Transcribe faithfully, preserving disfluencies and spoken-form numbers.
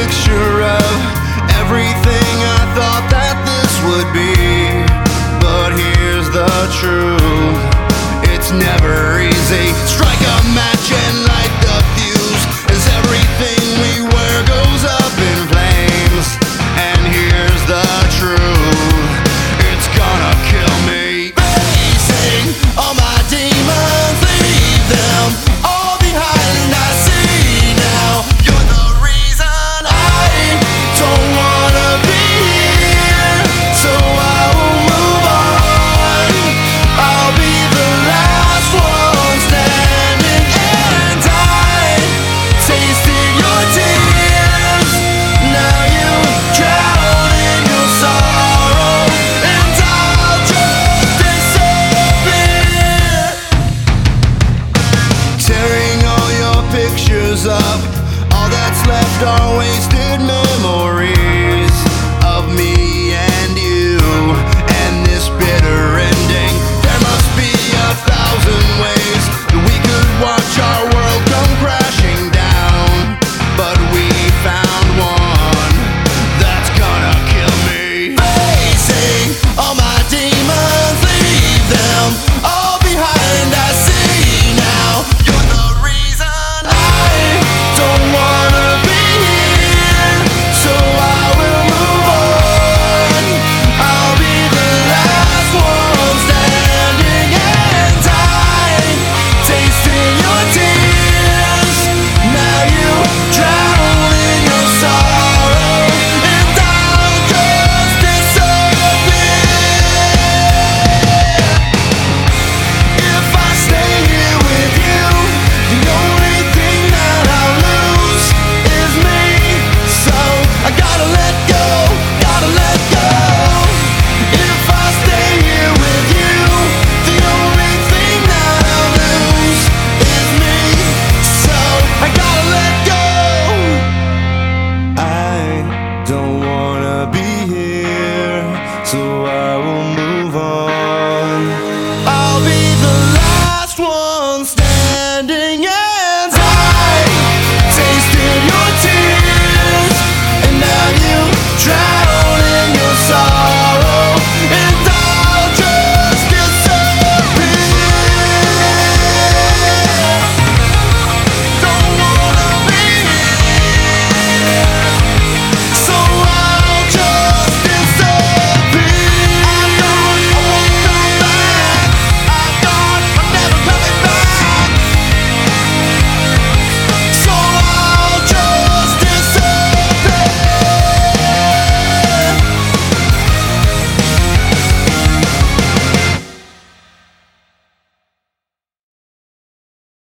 picture of everything I thought that this would be. But here's the truth, it's never easy. Strike a match and light the fuse as everything we wear goes up in flames. And here's the truth, it's gonna kill me. Facing all my demons, leave them all behind. I see now, you're the reason I don't wanna be here. So I will move on, I'll be the last one standing. And I tasted your tears, now you drown in your sorrow. And I'll just disappear. Tearing all your pictures up, all that's left are wasted memories.